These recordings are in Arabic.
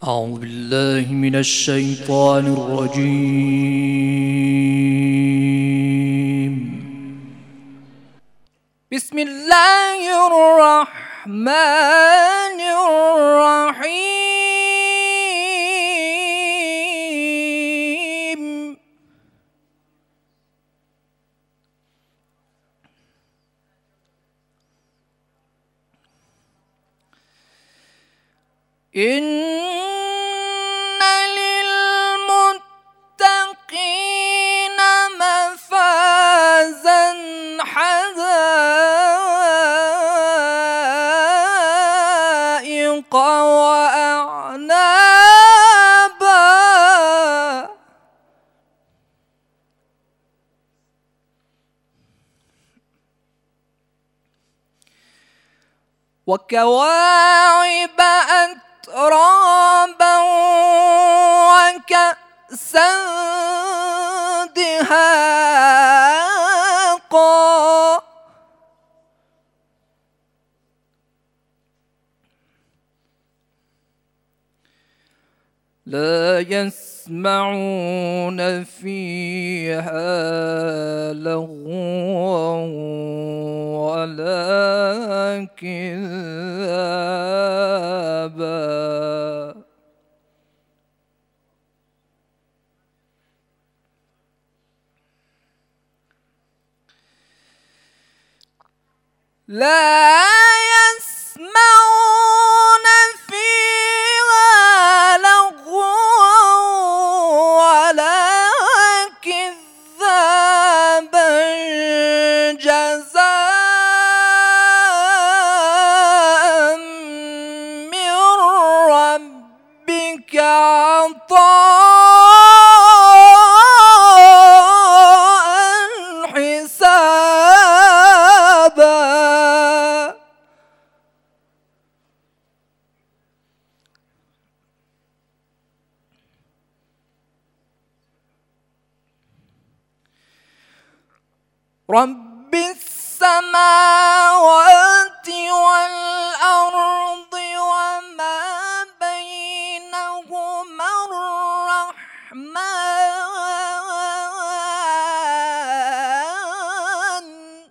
أعوذ بالله من الشيطان الرجيم. بسم الله الرحمن الرحيم. إن للمتقين مفازا حدائق وأعنابا وكواعب أترابا وكأسا دهاقا لا يسمعون فيها لغوا ولا كذابا لا يسمعون فيها لغوا ولا كذابا جزاء من ربك عطاء حسابا. رب السماوات والأرض وما بينهما الرحمن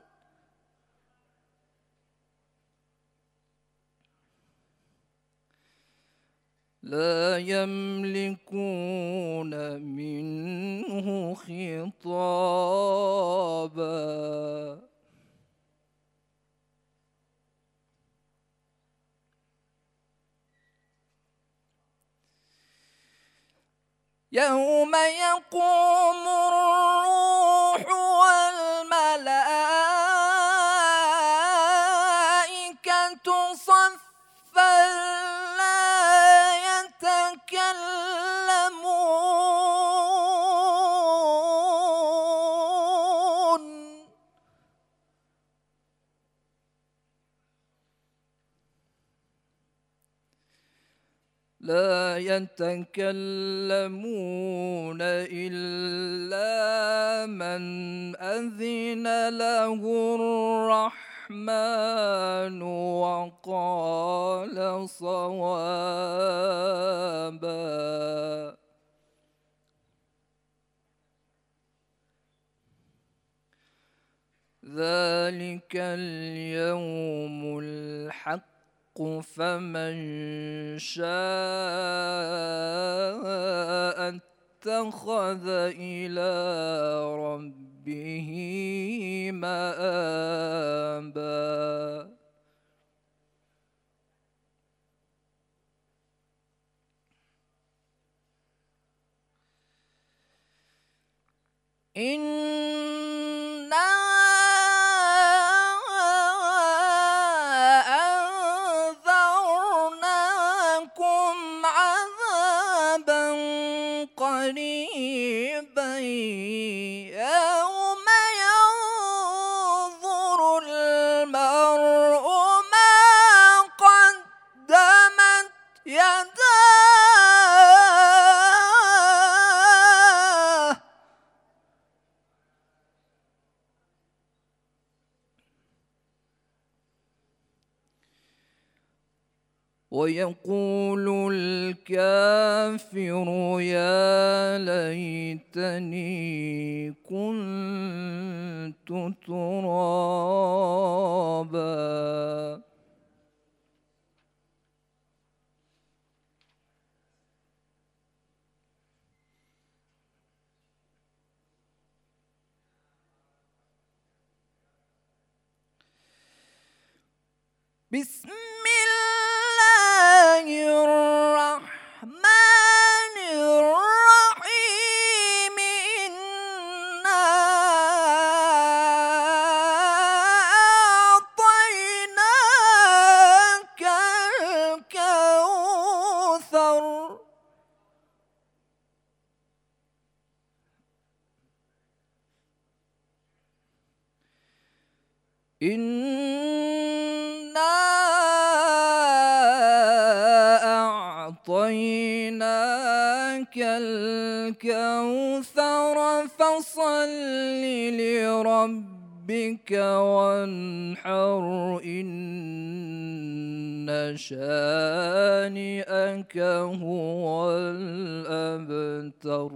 لا يملكون منه خطابا. يوم يقوم الروح والملائكة صفا لا يتكلمون إلا من أذن له الرحمن وقال صوابا. ذلك اليوم الحق فمن شاء اتخذ إلى ربه مآبا. إنا أنذرناكم عذابا قريبا يوم ينظر المرء ما قدمت يداه ويقول الكافر يا ليتني كنت ترابا. بسم الله الرحمن الرحيم. إنا أعطيناك الكوثر. أعطيناك الكوثر فصل لربك وانحر إن شانئك هو الأبتر.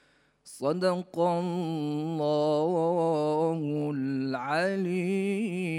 صدق الله العلي